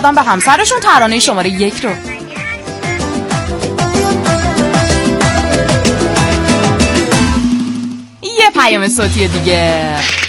بدن به همسرشون. ترانه شماره 1 رو. یه پیام صوتی دیگه.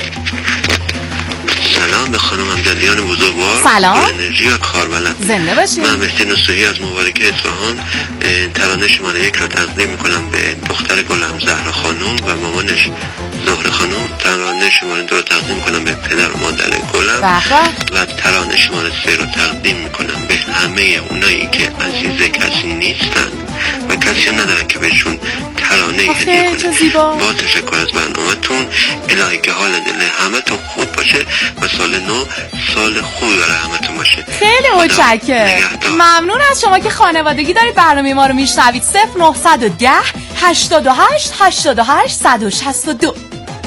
سلام به خانم امجدیان بزرگوار. سلام. انرژی و کاربلد. زنده باشید. من مهدی نصیحی از مبارکه اصفهان ترانه شماره 1 را تقدیم میکنم به دختر گلم زهرا خانم و مامانش زهره خانم. ترانه شماره 2 را تقدیم میکنم به پدر و مادر گلم و ترانه شماره 3 را تقدیم میکنم به همه اونایی که عزیز کسی نیستن و کسی ندارن که بهشون ترانه هدیه کنه. با تشکر از برنامه‌تون. الهی که حال دل همتون خوب باشه و سال نو سال خوبی برای همتون باشه. خیلی متشکرم. ممنون از شما که خانوادگی دارید برنامه ما رو میشنوید. 0910 88 88 162.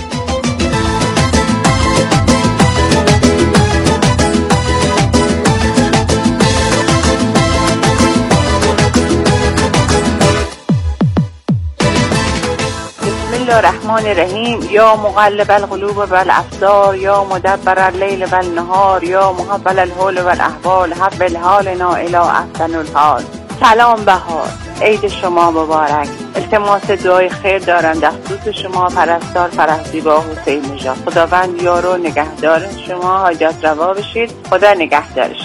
بسم الله الرحمن الرحیم. یا مقلب القلوب والابصار یا مدبر اللیل والنهار یا محول الحول والاحوال حول حالنا الی احسن الحال. سلام بهار، عید شما مبارک. التماس دعای خیر دارم دستور شما پرستار فرهزیبا حسین نژاد. خداوند یار و نگهدار شما، حاجت روا بشید. خدا نگهدارش.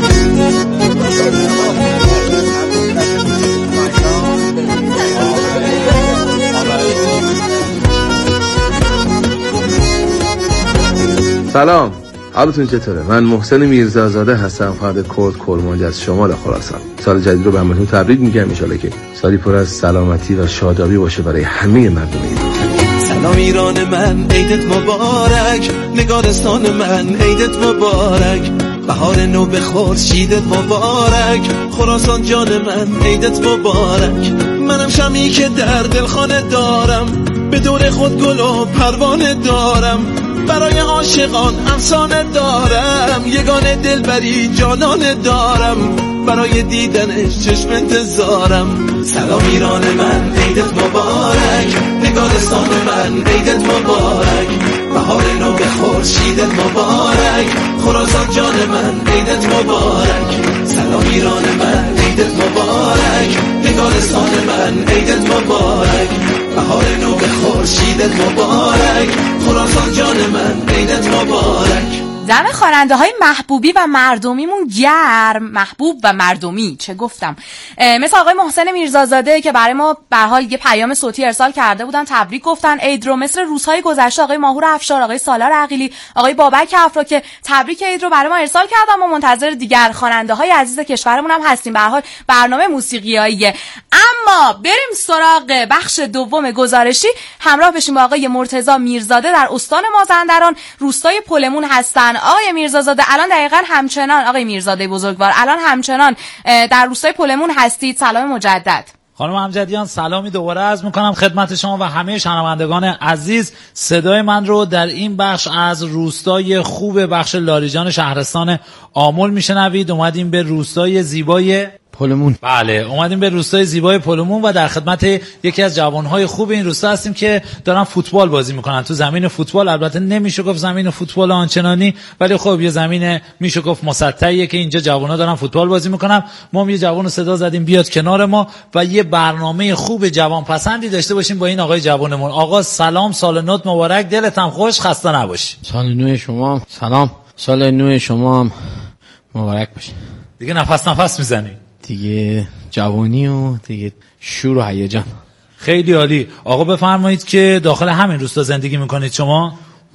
سلام، حالتون چطوره؟ من محسن میرزازاده هستم، فرد کرد کرمانج از شمال خراسان. سال جدید رو به همتون تبریک میگم. ان شاءالله که سالی پر از سلامتی و شادابی باشه برای همه مردم ایران. سلام ایران من، عیدت مبارک. نگارستان من، عیدت مبارک. بهار نو به خورشیدت مبارک. خراسان جان من، عیدت مبارک. منم شمی که در دلخانه دارم، به دور خود گل و پروانه دارم. برای عاشقان افسانه دارم، یگانه دلبری جانانه دارم. برای دیدنش چشم انتظارم. سلام ایران من، عیدت مبارک. نگارستان من، عیدت مبارک. بهار نو به خورشیدت مبارک. خراسان جان من، عیدت مبارک. سلام ایران من، عیدت مبارک. نگارستان من، عیدت مبارک. بهار نو به خورشیدت مبارک. خراسان جان من، عیدت مبارک. دم خواننده های محبوبی و مردمیمون گرم. محبوب و مردمی چه گفتم، مثل آقای محسن میرزازاده که برای ما به حال یه پیام صوتی ارسال کرده بودن، تبریک گفتن عید رو. مثل روزهای گذشته آقای ماهور افشار، آقای سالار عقیلی، آقای بابک افرا که تبریک عید رو برای ما ارسال کردن. ما منتظر دیگر خواننده های عزیز کشورمون هم هستیم. به هر حال برنامه موسیقیاییه. اما بریم سراغ بخش دوم گزارشی. همراه بشیم با آقای مرتضی میرزاده در استان مازندران، روستای پلمون هستن. آقای میرزازاده الان دقیقاً همچنان، آقای میرزاده بزرگوار الان همچنان در روستای پلمون هستید. سلام مجدد. خانم امجدیان سلامی دوباره عرض میکنم خدمت شما و همه شنوندگان عزیز. صدای من رو در این بخش از روستای خوب بخش لاریجان شهرستان آمل میشنوید. اومدیم به روستای زیبای پلمون. بله، اومدیم به روستای زیبای پلمون و در خدمت یکی از جوانهای خوب این روستا هستیم که دارن فوتبال بازی میکنن تو زمین فوتبال. البته نمیشه گفت زمین فوتبال آنچنانی، ولی خب یه زمین میشه گفت مسطحیه که اینجا جوانها دارن فوتبال بازی میکنن. ما یه جوانو صدا زدیم بیاد کنار ما و یه برنامه خوب جوان پسندی داشته باشیم با این آقای جوانمون. آقا سلام، سال نوت مبارک، دلت هم خوش، خسته نباشی. سال نو شما سلام، سال نو شما هم مبارک باشه. دیگه نفس میزنی دیگه، جوانی و دیگه شور و هیجان. خیلی عالی. آقا بفرمایید که داخل همین روستا زندگی میکنید شما؟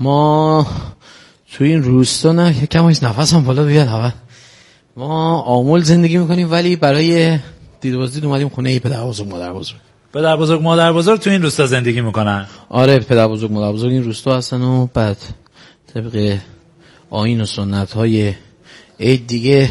ما تو این روستا نه، یکم از نفسم بالا بیاد اول. ما آمل زندگی میکنیم ولی برای دیدبازدید اومدیم خونه پدر بزرگ مادر بزرگ. پدر بزرگ مادر بزرگ تو این روستا زندگی میکنن؟ آره، پدر بزرگ مادر بزرگ این روستا هستن و بعد طبق آیین و سنت های عید دیگه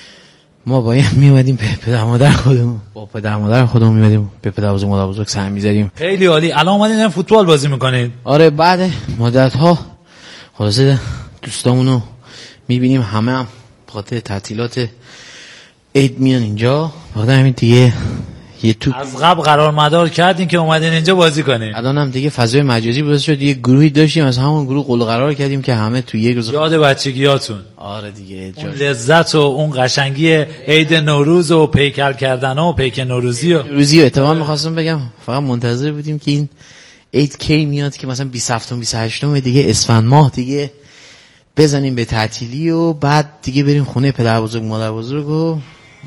ما باید میومدیم به پدر مادر خودمون، با پدر مادر خودمون میومدیم به پدر بزرگ مادر بزرگ سهم میزدیم. خیلی عالی. الان اومدین فوتبال بازی میکنید؟ آره، بعد مدت ها خلاصه دوستامونو میبینیم، همه هم بخاطر تعطیلات عید میان اینجا. بخاطر همین دیگه یه توپ از قبل قرار مدار کردین که اومدین اینجا بازی کنین. الان هم دیگه فضای مجازی باعث شد یه گروهی داشتیم، از همون گروه قول قرار کردیم که همه تو یک روز یاد بچگیاتون. آره دیگه اون لذت و اون قشنگی عید نوروز و پیکر کردن و پیک نوروزی و اتفاقا می‌خواستم بگم فقط منتظر بودیم که این عید کی میاد که مثلا 27 28 دیگه اسفند ماه دیگه بزنیم به تعطیلی و بعد دیگه بریم خونه پدر بزرگ مادر بزرگ و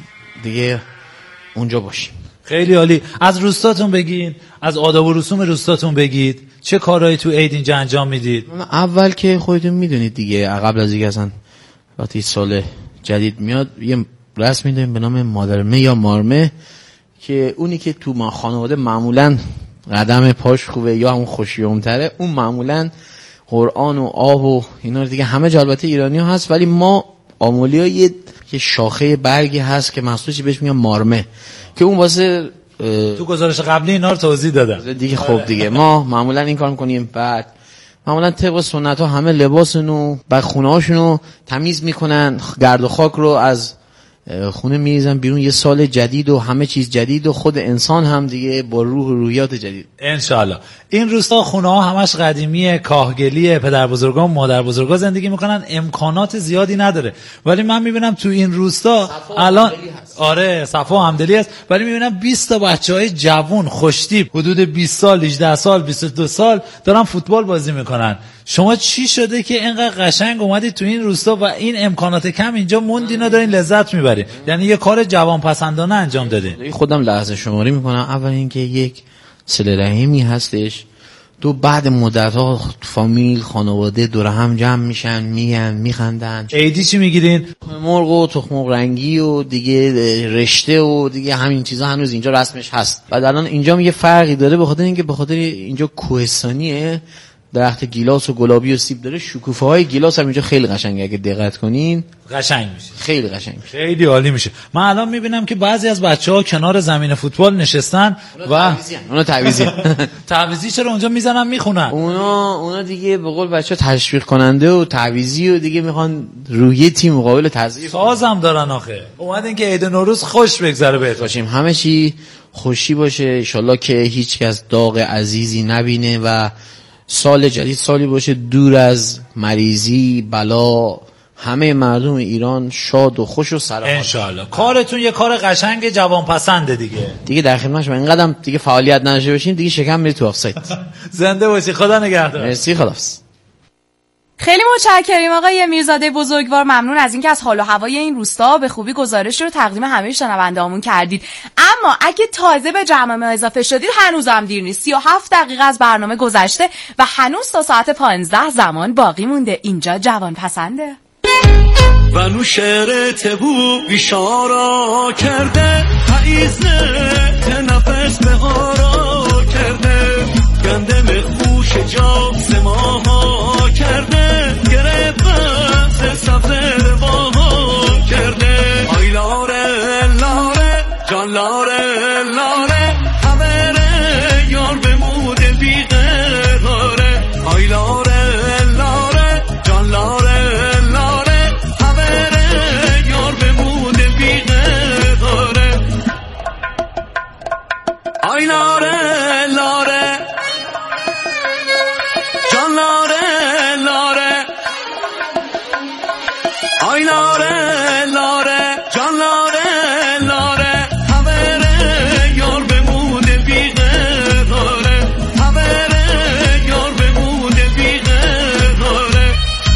دیگه اونجا باشیم. خیلی عالی. از روستاتون بگین، از آداب و رسوم روستاتون بگید، چه کارهایی تو عید اینجا انجام میدید؟ اول که خودتون میدونید دیگه، قبل از اینکه اصلا وقتی سال جدید میاد یه رسمی داریم به نام مادرمه یا مارمه که اونی که تو ما خانواده معمولاً قدم پاش خوبه یا همون خوشیومتره، اون معمولاً قرآن و آب و اینا دیگه همه جا البته ایرانی ها هست، ولی ما آمولی ها یه شاخه برگی هست که مخصوصی بهش میگن مارمه که اون واسه تو گزارش قبلی اینا رو توضیح دادم دیگه. خب دیگه ما معمولا این کار میکنیم. بعد معمولا طبق سنت ها همه لباسونو بعد خونه هاشونو تمیز میکنن، گرد و خاک رو از خونه میریزن بیرون، یه سال جدید و همه چیز جدید و خود انسان هم دیگه با روح و روحیات جدید انشالله. این روستا خونه ها همش قدیمیه، کاهگلیه، پدر بزرگا و مادر بزرگا زندگی میکنن، امکانات زیادی نداره، ولی من میبینم تو این روستا الان آره صفا و همدلی هست، ولی میبینم 20 تا بچهای جوون خوشتیپ حدود 20 سال 18 سال 22 سال دارن فوتبال بازی میکنن. شما چی شده که اینقدر قشنگ اومدید تو این روستا و این امکانات کم اینجا موندین و دارین لذت میبرین؟ یعنی یه کار جوان پسندانه انجام دادین. خودم لحظه شماری میکنم. اول اینکه یک صله رحمی هستش، دو بعد مدت‌ها فامیل خانواده دور هم جمع میشن، میگن میخندن. عیدی چی میگیرین؟ مرغ و تخم مرغ رنگی و دیگه رشته و دیگه همین چیزا هنوز اینجا رسمش هست. بعد الان اینجا یه فرقی داره به خاطر اینکه به خاطر اینجا کوهستانیه، درخت گیلاس و گلابی و سیب داره، شکوفه های گیلاس هم اینجا خیلی قشنگه، اگه دقت کنین قشنگ میشه، خیلی قشنگ میشه، خیلی عالی میشه. من الان میبینم که بعضی از بچه‌ها کنار زمین فوتبال نشستن و اونا تعویضی تعویضی چرا اونجا میزنن میخونن؟ اونا دیگه به قول بچه‌ها تشویق کننده و تعویضی و دیگه میخوان روحیه تیم مقابل تضعیف. سازم دارن آخه. اومدین که عید نوروز خوش بگذره بهتون باشیم، همه چی خوشی باشه ان شاءالله، که هیچ کس داغ عزیزی نبینه و سال جدید سالی باشه دور از مریضی بلا، همه مردم ایران شاد و خوش و سرحال ان شاء الله. کارتون یه کار قشنگ جوان پسنده دیگه در خدمت شما. اینقدرم دیگه فعالیت نداشته باشین دیگه شکم میره تو آفساید. زنده باشی، خدا نگهدار. مرسی، خداحافظ. خیلی متشکریم آقای میرزاده بزرگوار، ممنون از اینکه از حال و هوای این روستا به خوبی گزارش رو تقدیم همه شنونده‌هامون کردید. اما اگه تازه به جمع اضافه شدید هنوزم دیر نیست. 37 دقیقه از برنامه گذشته و هنوز تا ساعت 15 زمان باقی مونده. اینجا جوان پسنده و نو شعر تبو بیشارا کرده، پاییز نه نفس بهارا کرده، گندم خوش جا سماها کرده، گره بس سفر باها کرده. آی لاره لاره جان لاره لاره، همه یار بمود بیقراره. آی لاره لاره جان لاره لاره، همه یار بمود بیقراره. آی لاره لاره جان لاره لاره، آی لاره لاره جان لاره لاره، همه یار بمونه بیقراره، همه یار بمونه بیقراره.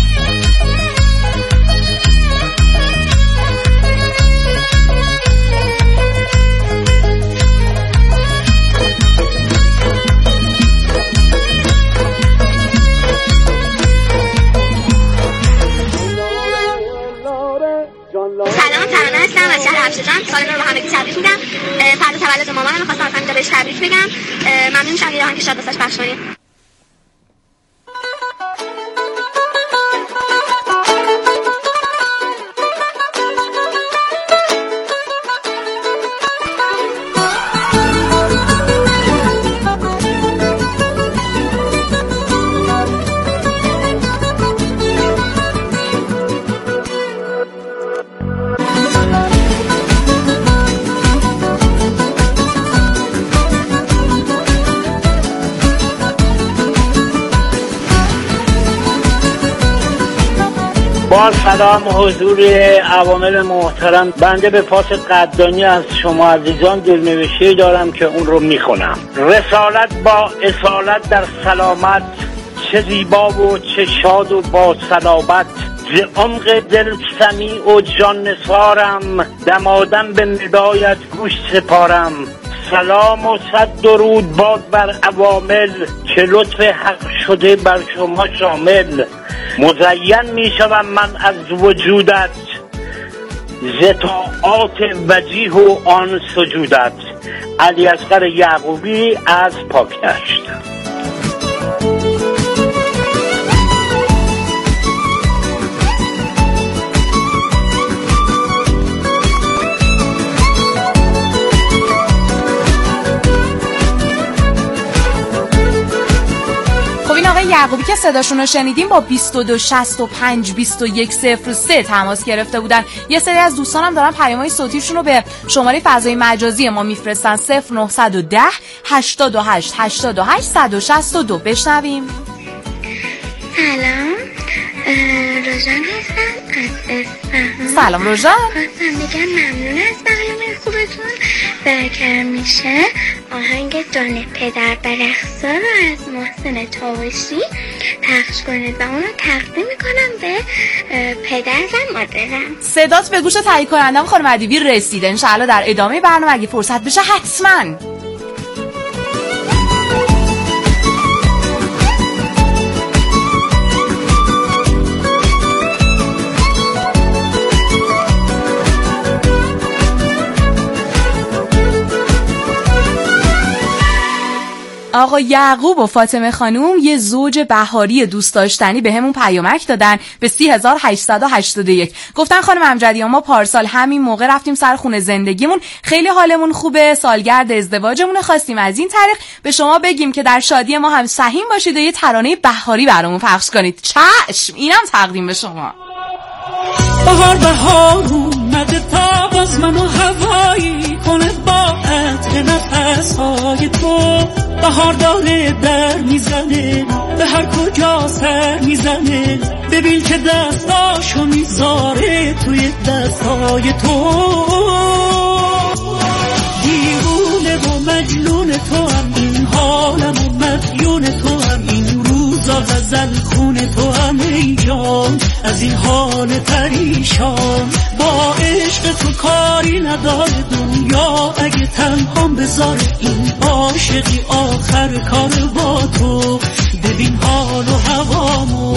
سلام، ترانه هستم از شهر افشه‌جان. سال نو رو همگی تبریک میگم. فردا تولد مامانم، می‌خواستم از همینجا بهش تبریک بگم. ممنون میشم یه آهنگ شاد واسش پخش کنیم. با سلام حضور عوامل محترم، بنده به پاس قدردانی از شما عزیزان دلنوشته دارم که اون رو میخونم. رسالت با اصالت در سلامت، چه زیبا و چه شاد و با صلابت. ز عمق دل سمیع و جان نثارم، دمادم به ندایت گوش سپارم. سلام و صد درود باد بر عوامل، که لطف حق شده بر شما شامل. مزین می شوم من از وجودت، ز طاعات وجیه و آن سجودت. علیاصغر یعقوبی از پاکدشت. آقای یعقوبی که صداشون رو شنیدیم با 22652103 تماس گرفته بودن. یه سری از دوستانم دارن پیام‌های صوتیشون رو به شماره فضای مجازی ما میفرستن 0910 88 88 162. بشنویم. سلام، روژان هستم از اصفهان. سلام روژان. خواستم بگم ممنون از برنامه خوبتون و اگر میشه آهنگ جان پدر برقصا رو از محسن تاوشی پخش کنید و اون رو تقدیم میکنم به پدر و مادرم. صدات به گوش تهیه کنندم خانم ادیبی رسیده. انشاءالله در ادامه برنامه اگه فرصت بشه حتما. آقا یعقوب و فاطمه خانوم یه زوج بهاری دوست داشتنی به همون پیامک دادن به 3881. گفتن خانم امجدی ما پارسال همین موقع رفتیم سر خونه زندگیمون، خیلی حالمون خوبه، سالگرد ازدواجمون، خواستیم از این طریق به شما بگیم که در شادی ما هم سهیم باشید و یه ترانه بهاری برامون پخش کنید. چشم، اینم تقدیم به شما. بهار اومده تا باز منو هوایی کنه با عطر نفسهای تو. بهار داره در میزنه به هر کجا سر میزنه، ببین که دستاشو میذاره توی دستای تو. دیوونه و مجنون تو هم این حالم و مدیون تو هم این روزا غزل خون تو هم ای جان از این حال پریشان. با عشق تو کاری نداره دنیا، اگه تنهام بذاره این عاشقی آخر کار با تو. ببین حال و هوامو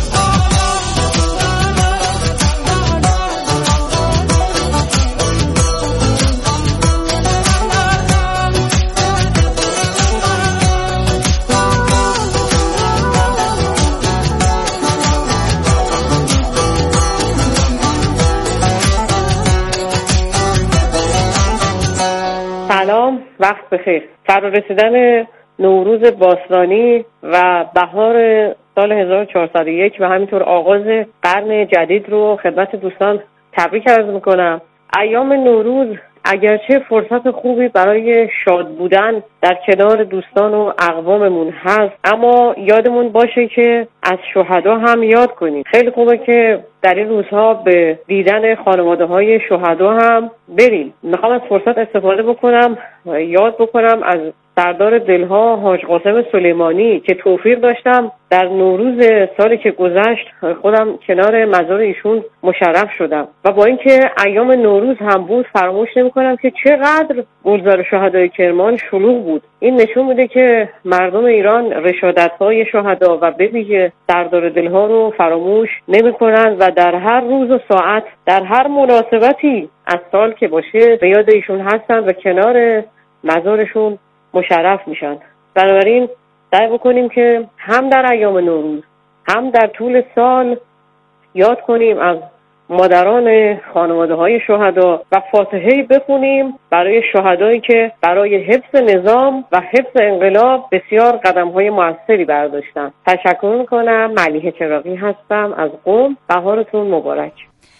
سلام، وقت بخیر. فرا رسیدن نوروز باستانی و بهار سال 1401 و همینطور آغاز قرن جدید رو خدمت دوستان تبریک عرض میکنم. ایام نوروز اگرچه فرصت خوبی برای شاد بودن در کنار دوستان و اقواممون هست، اما یادمون باشه که از شهدا هم یاد کنیم. خیلی خوبه که در این روزها به دیدن خانواده‌های شهدا هم بریم. میخوام از فرصت استفاده بکنم و یاد بکنم از سردار دلها حاج قاسم سلیمانی که توفیق داشتم در نوروز سالی که گذشت خودم کنار مزار ایشون مشرف شدم و با اینکه ایام نوروز هم بود فراموش نمی‌کنم که چقدر گلزار شهدای کرمان شلوغ بود. این نشون میده که مردم ایران رشادت‌های شهدا و به ویژه سردار دلها رو فراموش نمی‌کنند و در هر روز و ساعت در هر مناسبتی از سال که باشه به یاد ایشون هستن و کنار مزارشون مشرف میشن. بنابراین سعی بکنیم که هم در ایام نوروز هم در طول سال یاد کنیم از مادران خانواده‌های شهدا و فاتحه‌ای بخونیم برای شهدایی که برای حفظ نظام و حفظ انقلاب بسیار قدم‌های موثری برداشتن. تشکر میکنم. ملیحه چراغی هستم از قم. بهارتون مبارک.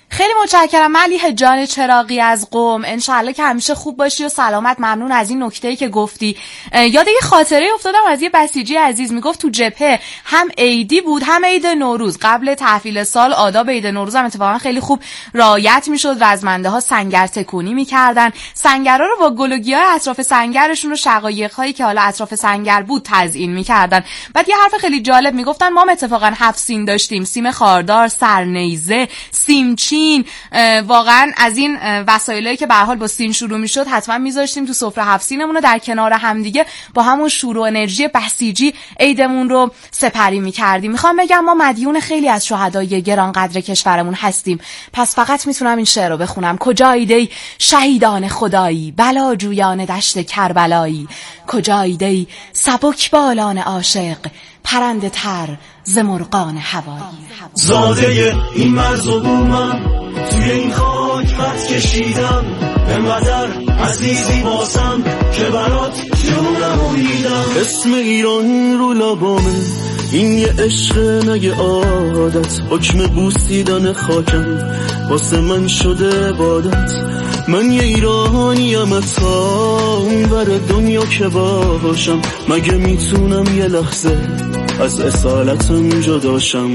خیلی متشکرم ملیحه جان چراغی از قم. انشالله که همیشه خوب باشی و سلامت. ممنون از این نکته‌ای که گفتی. یاد یه خاطره افتادم از یه بسیجی عزیز. میگفت تو جبهه هم عیدی بود هم عید نوروز. قبل تحویل سال آداب عید نوروز هم اتفاقا خیلی خوب رعایت میشد. رزمنده ها سنگر تکونی میکردن. سنگرها رو با گل و گیاه اطراف سنگرشون و شقایق‌هایی که حالا اطراف سنگر بود تزیین میکردن. بعد یه حرف خیلی جالب میگفتن ما اتفاقا 7 سیم داشتیم. سیم خاردار، سرنیزه، سیمچین. واقعا از این وسایلی که به هر حال با سین شروع میشد حتما میذاشتیم تو سفره 7 سینمون رو در کنار هم دیگه با همون شور و انرژی بسیجی عیدمون رو سپری میکردیم. میخوام بگم ما مدیون خیلی از شهدای گرانقدر کشورمون هستیم. پس فقط میتونم این شعر رو بخونم. کجایید ای شهیدان خدایی، بلاجویان دشت کربلایی، کجایید ای سبک بالان عاشق، پرنده تر ز مرغان هوایی. زاده این مرز و بومم، توی این خاک خط کشیدم، انقدر عزیزی باسم که برات جونم امیدم. اسم ایران رو لبامه، این یه عشق نگه عادت، حکم بوسیدن خاکم واسه من شده عبادت. من یه ایرانیم اتا اونور دنیا که باشم، مگه میتونم یه لحظه از اصالتم جداشم.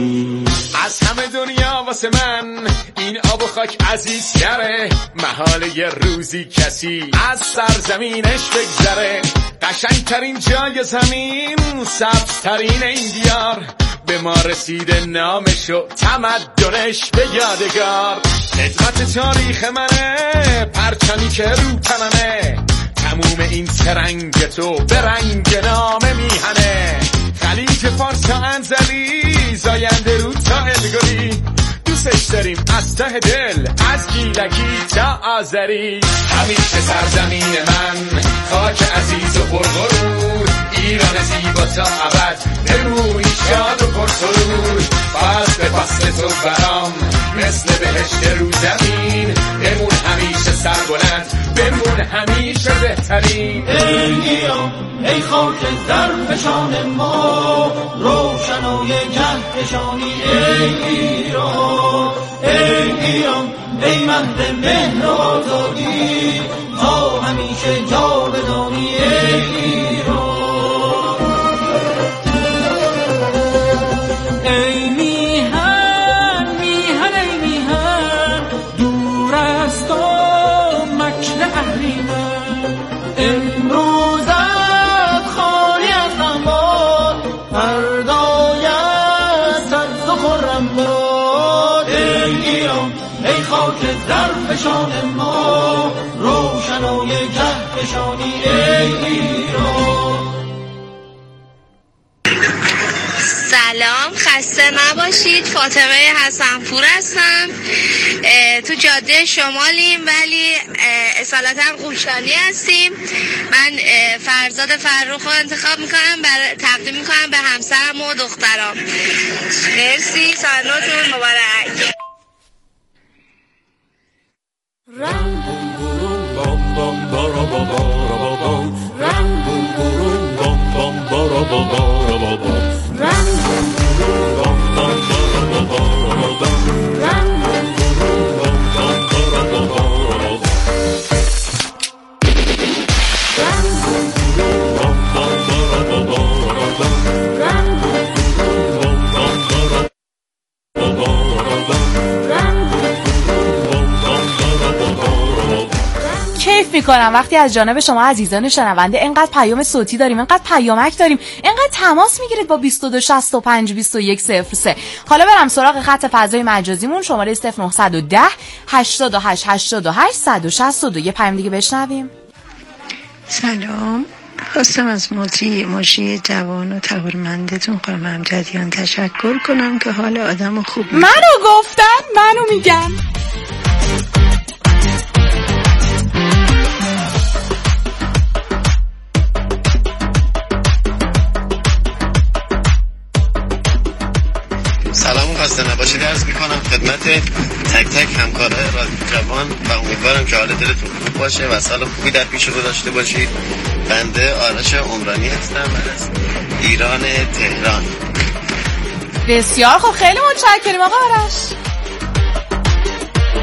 از همه دنیا واسه من این آب و خاک عزیزتره، محاله یه روزی کسی از سرزمینش بگذره. قشنگترین جای زمین، سبزترین این دیار، به ما رسیده نامشو تمدنش به یادگار. خدمت تاریخ منه، پرچمی که رو تنمه، تموم این ترنگ تو به رنگ نامه میهنه. خلیج فارس تا انزلی، زاینده رو تا الگلی، دوستش داریم از ته دل، از گیلکی تا آذری. همیشه سرزمین من، خاک عزیز و پرغرور، ایران زیبا تا ابد، بمونی شاد و پرسرور. فصل به فصل تو برام مثل بهشت رو زمین، بمون همیشه سربلند، بمون همیشه بهترین. ای ایران ای خاک درفشان ما، روشنای کهکشانی. ای ایران ای ایران ای مهد مهر و آزادی، تا همیشه جاودانی. ای ایران ای میهن میهن ای میهن، دور از تو مکر اهریمن. امروزت خالی از غمات، فردای سبز و خرم باد. ای ایران ای خاک زرفشان ما، روشنای کهکشانی. ای ایران سلام، خسته نباشید. فاطمه حسنپور هستم. تو جاده شمالیم ولی اصالتا قوشانی هستیم. من فرزاد فرخ رو انتخاب میکنم، تقدیم میکنم به همسرم و دخترام. مرسی، سالتون مبارک. رنگ بوم بام بام بارا بارا بام، رنگ بوم بام بام بارا بارا بام، رنگ بوم بام بام بارا بارا بام، رنگ بوم بام بام بارا بارا بام، رنگ بوم بام بام بارا بارا بام، رنگ بوم بام بام بارا بارا بام. کیف میکنم وقتی از جانب شما عزیزان شنونده انقدر پیام صوتی داریم، انقدر پیامک داریم، انقدر تماس میگیرید با 2265 2103. حالا برم سراغ خط فضای مجازیمون، شماره 0910 88 88 162. یه پیام دیگه بشنویم. سلام، خواستم از مجری جوان و تقدیرمندتون خانم امجدیان تشکر کنم که حال آدم خوب منو گفتن، منو میگم. سلام، خسته نباشید عرض میکنم خدمت تک تک همکارای رادیو جوان و امیدوارم که حال دلتون خوب باشه و سال خوبی در پیش رو داشته باشید. بنده آرش عمرانی هستم از ایران تهران. بسیار خوب، خیلی متشکرم آقا آرش.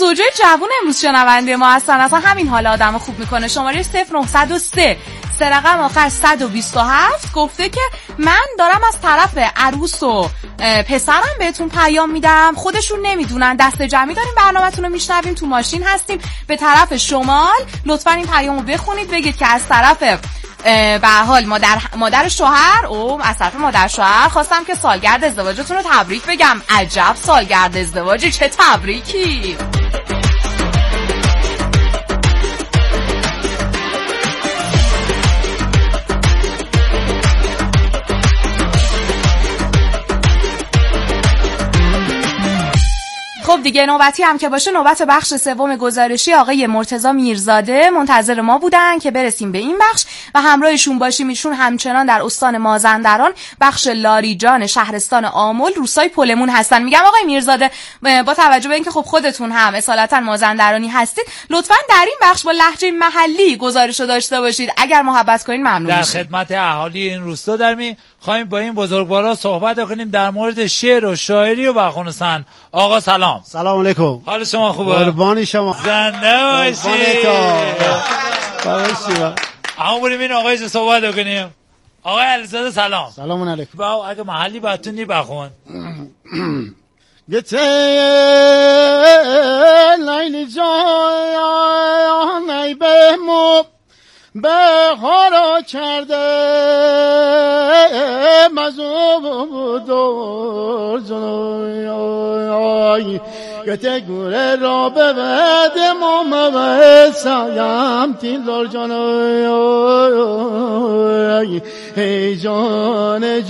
زوجای جوون امروز شنونده ما هستن، اصلا همین حال آدمو خوب میکنه. شماره 0903 رقم آخر 127 گفته که من دارم از طرف عروس و پسرم بهتون پیام میدم، خودشون نمیدونن، دست جمعی داریم برنامه‌تون رو میشنویم، تو ماشین هستیم به طرف شمال. لطفا این پیامو بخونید، بگید که از طرف به هر حال مادر شوهر از طرف مادر شوهر خواستم که سالگرد ازدواجتون رو تبریک بگم. عجب سالگرد ازدواجی، چه تبریکی. خب دیگه نوبتی هم که باشه، نوبت بخش سوم گزارشی آقای مرتضی میرزاده منتظر ما بودن که برسیم به این بخش و همراهشون باشیم. ایشون همچنان در استان مازندران بخش لاریجان شهرستان آمل روستای پلمون هستن. میگم آقای میرزاده با توجه به اینکه خب خودتون هم اصالتا مازندرانی هستید، لطفاً در این بخش با لهجه محلی گزارشو داشته باشید. اگر محبت کنین ممنون میشم. در خدمت اهالی این روستا خواهیم با این بزرگوارا صحبت کنیم در مورد شعر و شاعری و بخونستن. آقا سلام. سلام علیکم. حال شما خوبه؟ قربانی شما. زنده باشی. قربانی. اما بریم این آقای صحبت کنیم. آقای علیزاده سلام. سلام علیکم. با اگه محلی باتونی بخون. گته لیلی جان ای بهمو بهارا کرده مزودور جنوی گته گوره را به بد مام سایم تیلور جنوی ای جان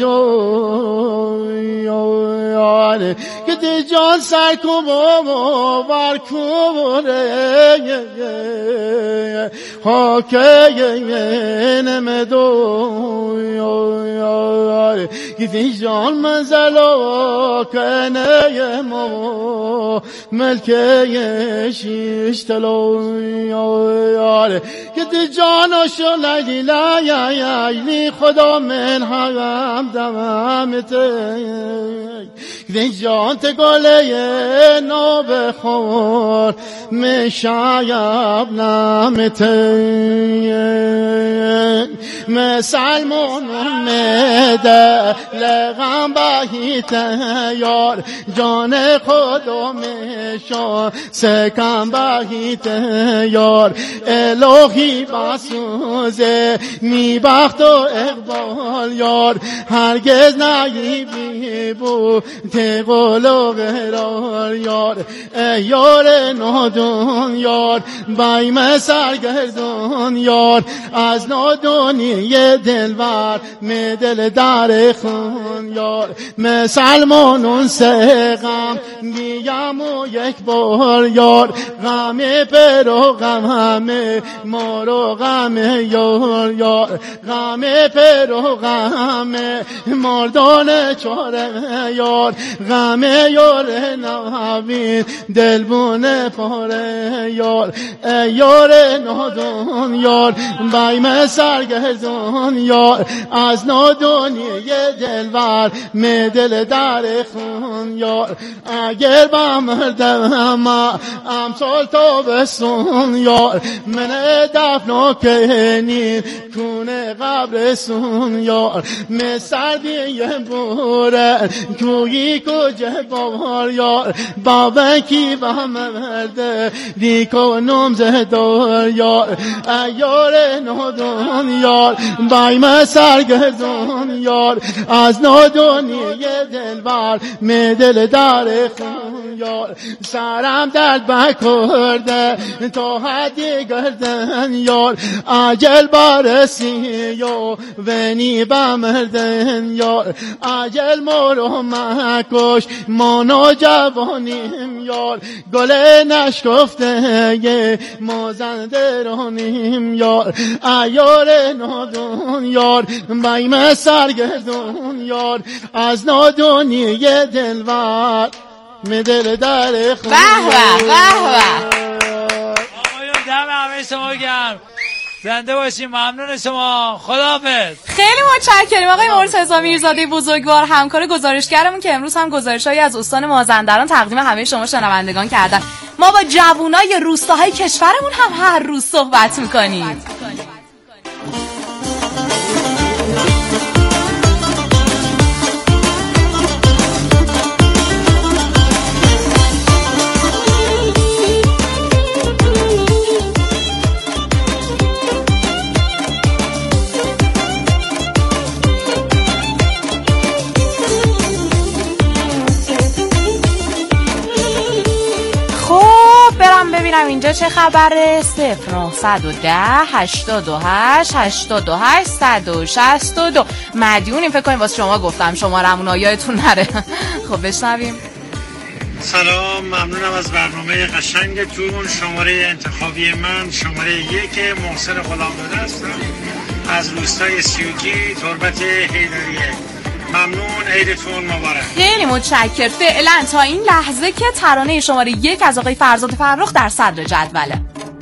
جویان گته جان سر کوبو بار کوبره حاکه نمدو گفتی جان منزلو کنه مو ملکه شیشتلو گفتی جانو شلدی لایلی خدا من هم دمامته گفتی جان تگله نو بخور مشایب نامته مسلمون مده لغم بهیت یار جان خودم شو سکم بهیت یار الهی بسوزه می بخت و اقبال یار هرگز نگیبی بود تقل و غرار یار یار نادون یار بایم سرگردون یار از نادونی دلبر می دل در خون یار مسلمانون سه غم میگم و یک بار یار غم پر و غم مارو غم یار یار غم پر و غم مردان چاره یار غم یار نوین دلبون پاره یار یار نادون یار بایم سرگردون یار از نادونی دلبر می دل در خون یار اگر با مردم امسال تا بسون یار من دفن و کنین کونه قبرسون یار می سردی بوره کویی کجا بار یار بابا کی با مرده دیکو نمزه دار یار یار نادون یار بایم سرگردون یار از نادونی دلبر می دل در خون یار سرم درد بکرده تا حدی گردن یار عجل برسی و ونی بمردن یار عجل مرو مکش مانو جوانیم یار گل نشکفته مازندرانیم یار ایار نادون یار بایم سرگردون یار از نادونی دلبر می دل در خون آقایون دم همه شما گرم. زنده باشین. ممنون شما. خداحافظ. خیلی متشکریم آقای مرتضی میرزاده بزرگوار، همکار گزارشگرمون که امروز هم گزارش‌هایی از استان مازندران تقدیم همه شما شنوندگان کردن. ما با جوانای روستاهای کشورمون هم هر روز صحبت می‌کنیم. ببینم اینجا چه خبره. 0910 88 88 162. مدیونیم فکر کنیم واسه شما گفتم شمارمون یادتون نره. خب بشنویم. سلام، ممنونم از برنامه قشنگتون. شماره انتخابی من شماره 1 محسن غلامزاده هستم از روستای سیوجی تربت حیدریه. ممنون، عیدتون مبارک. خیلی متشکر. فعلا تا این لحظه که ترانه شماره 1 از آقای فرزاد فرخ در صدر جدوله.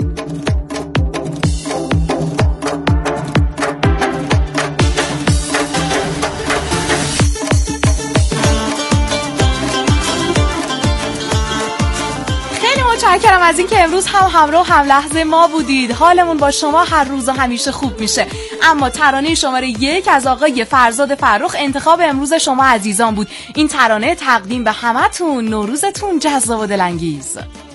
متشکرم از این که امروز هم همراه هم لحظه ما بودید. حالمون با شما هر روز و همیشه خوب میشه. اما ترانه شماره 1 از آقای فرزاد فرخ انتخاب امروز شما عزیزان بود. این ترانه تقدیم به همتون. نوروزتون جذاب و دلانگیز.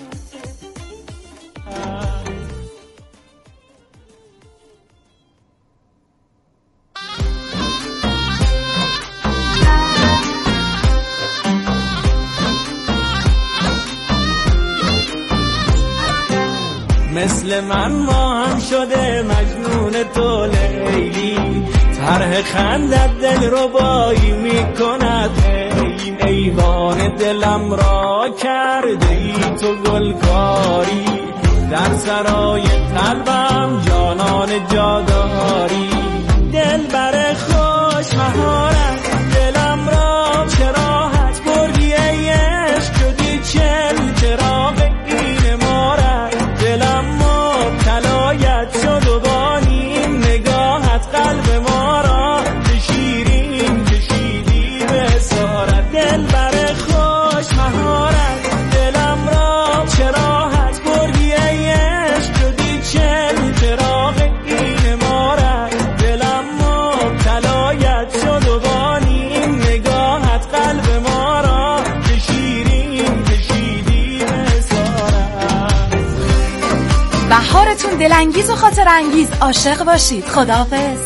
مثل من ما هم شده مجنون تو لیلی، طرح خندت دل رو بایی میکند. ایوان دلم را کرده ای تو گلکاری، در سرای قلبم جانان جاداری. دل بر خوش مهارت دلم را چراحت بردی ای عشق، شدی چل چراغ این مارت. دلم مبتلایت شد و با نیم نگاهت قلب ما را به شیرین کشیدی به اسارت. دل بر خوش مهارت دلم را چراحت بردی ای عشق، شدی چل چراغ این مارت. دلم مبتلایت شد و با نیم نگاهت قلب ما را به شیرین کشیدی به اسارت. بهارتون دلانگیز و خاطر انگیز. عاشق باشید. خداحافظ.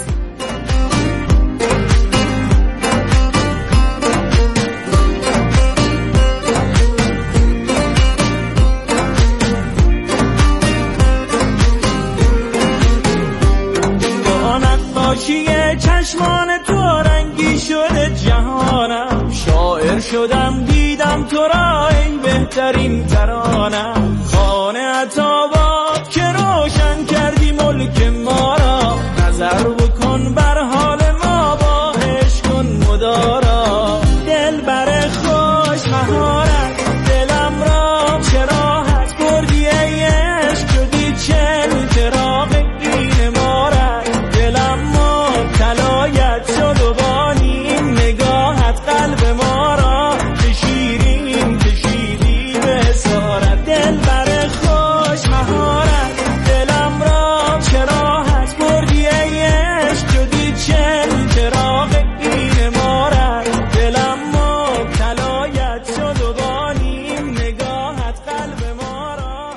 با نقاشی چشمان تو رنگی شده جهانم، شاعر شدم دیدم تو را ای بهترین ترانم. خانه عطابات که روشن کردی ملک ما را، نظر بکن بر حال ما باهش کن مدارا. دل بر خوش مهارت دلم را چراحت بردی ای عشق، شدی چل چراغ این مارت. دلم مبتلایت شد و با نیم نگاهت قلب ما را به شیرین کشیدی به اسارت. دل بر خوش مهارت دلم را چراحت بردی ای عشق، شدی چل چراغ این مارت. دلم مبتلایت شد و با نیم نگاهت قلب ما را.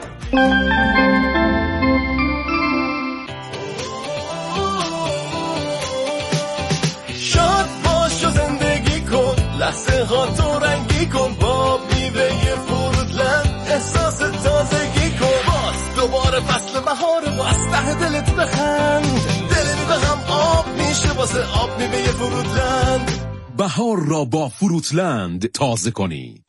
شاد باش و زندگی کن، لحظه ها تو رنگی کن. با میوه فروتلند احساس تازگی کن. باز دوباره فصل بهار و از ته دلت بخند. دل به هم آب میشه واسه آب میوه فروتلند. بهار را با فروتلند تازه کنید.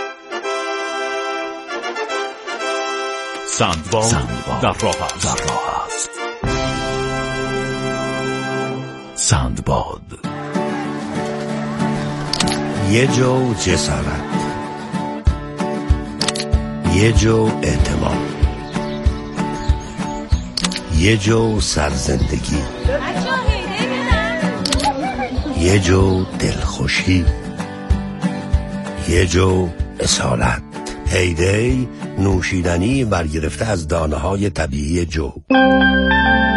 سندباد در راه است. سندباد یه جو جسارت، یه جو اعتماد، یه جو سرزندگی، یه جو دلخوشی، یه جو اصالت. هیدی نوشیدنی برگرفته از دانه‌های طبیعی جو.